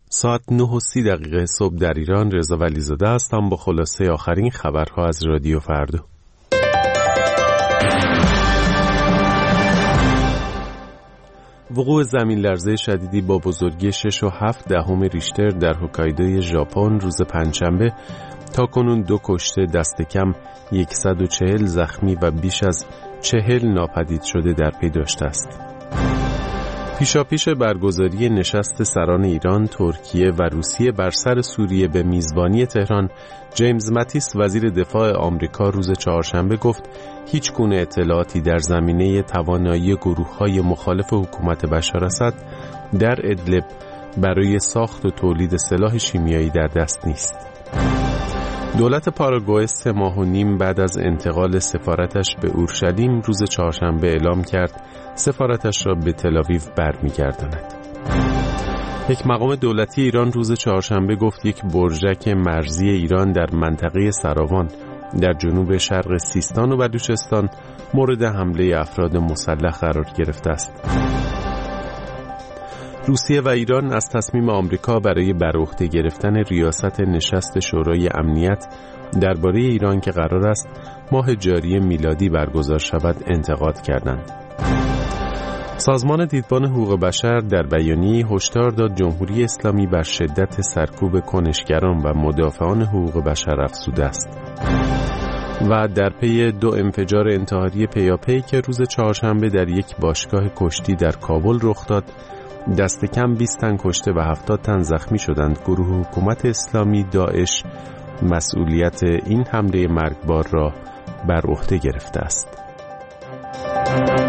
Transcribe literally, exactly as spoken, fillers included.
ساعت نه و سی دقیقه صبح در ایران. رضا ولیزاده هستم با خلاصه آخرین خبرها از رادیو فردا. وقوع زمین لرزه شدیدی با بزرگی شش و هفت دهم ریشتر در هوکایدو ژاپن روز پنجشنبه تاکنون دو کشته، دست کم صد و چهل زخمی و بیش از چهل ناپدید شده در پی داشته است. پیشاپیش برگزاری نشست سران ایران، ترکیه و روسیه بر سر سوریه به میزبانی تهران، جیمز ماتیس وزیر دفاع آمریکا روز چهارشنبه گفت هیچ گونه اطلاعاتی در زمینه توانایی گروه‌های مخالف حکومت بشار اسد در ادلب برای ساخت و تولید سلاح شیمیایی در دست نیست. دولت پاراگوئه سه ماه و نیم بعد از انتقال سفارتش به اورشلیم روز چهارشنبه اعلام کرد سفارتش را به تل‌آویو برمیگرداند. یک مقام دولتی ایران روز چهارشنبه گفت یک برژک مرزی ایران در منطقه سراوان در جنوب شرق سیستان و بلوچستان مورد حمله افراد مسلح قرار گرفته است. روسیه و ایران از تصمیم آمریکا برای بر عهده گرفتن ریاست نشست شورای امنیت درباره ایران که قرار است ماه جاری میلادی برگزار شود انتقاد کردند. سازمان دیدبان حقوق بشر در بیانیه‌ای هشدار داد جمهوری اسلامی بر شدت سرکوب کنشگران و مدافعان حقوق بشر افزوده است. و در پی دو انفجار انتحاری پیاپی که روز چهارشنبه در یک باشگاه کشتی در کابل رخ داد، دست کم بیست تن کشته و هفتاد تن زخمی شدند. گروه حکومت اسلامی داعش مسئولیت این حمله مرگبار را بر عهده گرفته است.